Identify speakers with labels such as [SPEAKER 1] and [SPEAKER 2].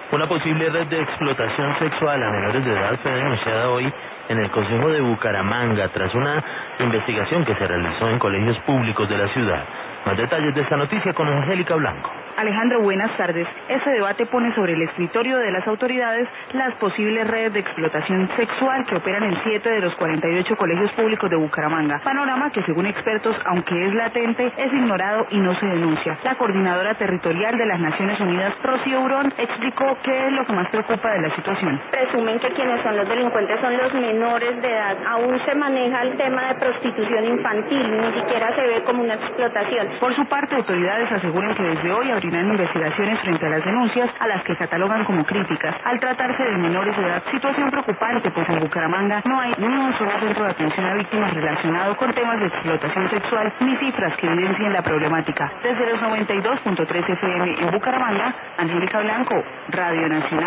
[SPEAKER 1] Una posible red de explotación sexual a menores de edad fue denunciada hoy en el Consejo de Bucaramanga tras una investigación que se realizó en colegios públicos de la ciudad. Más detalles de esta noticia con Angélica Blanco.
[SPEAKER 2] Alejandro, buenas tardes. Este debate pone sobre el escritorio de las autoridades las posibles redes de explotación sexual que operan en 7 de los 48 colegios públicos de Bucaramanga. Panorama que, según expertos, aunque es latente, es ignorado y no se denuncia. La coordinadora territorial de las Naciones Unidas, Rocío Urón, explicó qué es lo que más preocupa de la situación.
[SPEAKER 3] Presumen que quienes son los delincuentes son los menores de edad. Aún se maneja el tema de prostitución infantil, ni siquiera se ve como una explotación.
[SPEAKER 2] Por su parte, autoridades aseguran que desde hoy abrirán investigaciones frente a las denuncias, a las que catalogan como críticas, al tratarse de menores de edad. Situación preocupante, pues en Bucaramanga no hay ni un solo centro de atención a víctimas relacionado con temas de explotación sexual, ni cifras que evidencien la problemática. Desde los 92.3 FM en Bucaramanga, Angélica Blanco, Radio Nacional.